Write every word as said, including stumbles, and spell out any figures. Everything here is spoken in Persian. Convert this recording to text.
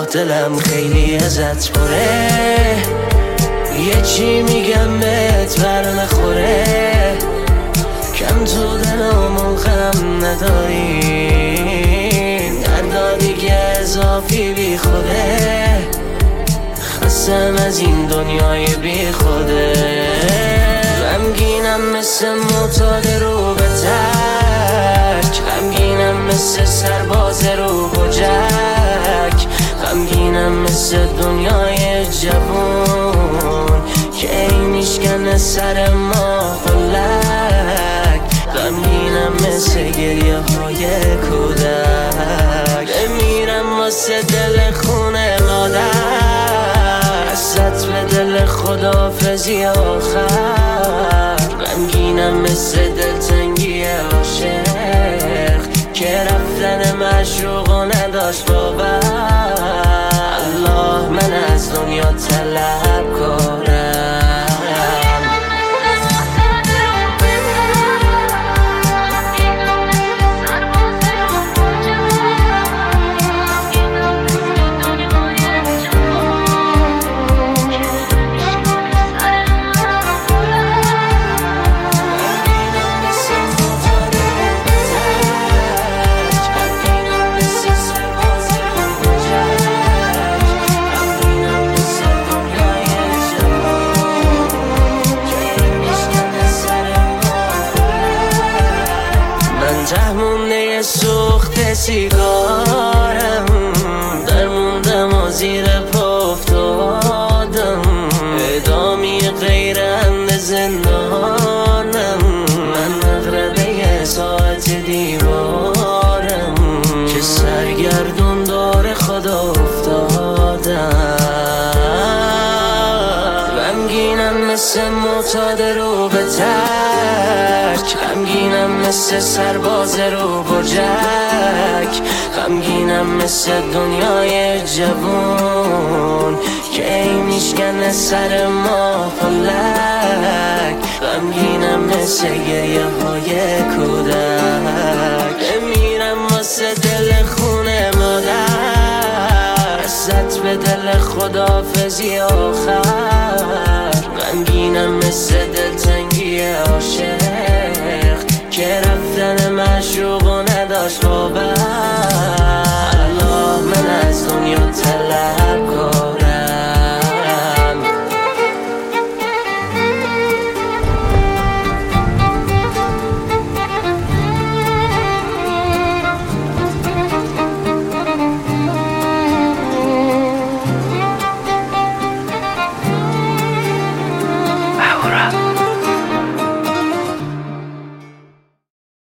دلم خیلی ازت پره، یه چی میگم بهت بر نخوره، کم تو دلمون غم نداری، دردا دیگه اضافی بی خوده، خستم از این دنیای بی خوده. غمگینم مثل معتاد رو به ترک، غمگینم مثل سرباز رو بجک، غمگینم مثل دنیای جوون که ای میشکنه سر ما فلک، غمگینم مثل گریه های کودک، بمیرم واسه دل خونه مادر، حسرت به دل خداحافظی آخر، غمگینم مثل دلتنگی عاشق که رفتن معشوق و نداشت باور. الله من از دنیا طلب کارم، ته مونده سوخت سیگارم، در موندم و زیر پا افتادم، ادامی غیر اند زندانم، من مغربه ساعت دیوارم که سرگردون دار خدا افتادم. غمگینم مثل معتاد رو به ترک، غمگینم مثل سرباز رو بجک، غمگینم مثل دنیای جوون که ای میشکنه سر ما فلک، غمگینم مثل گریه های کودک، بمیرم واسه دل خونه مادر، حسرت به دل خداحافظی آخر، غمگینم مثل دلتنگی عاشق که رفتن معشوق و نداشت باور.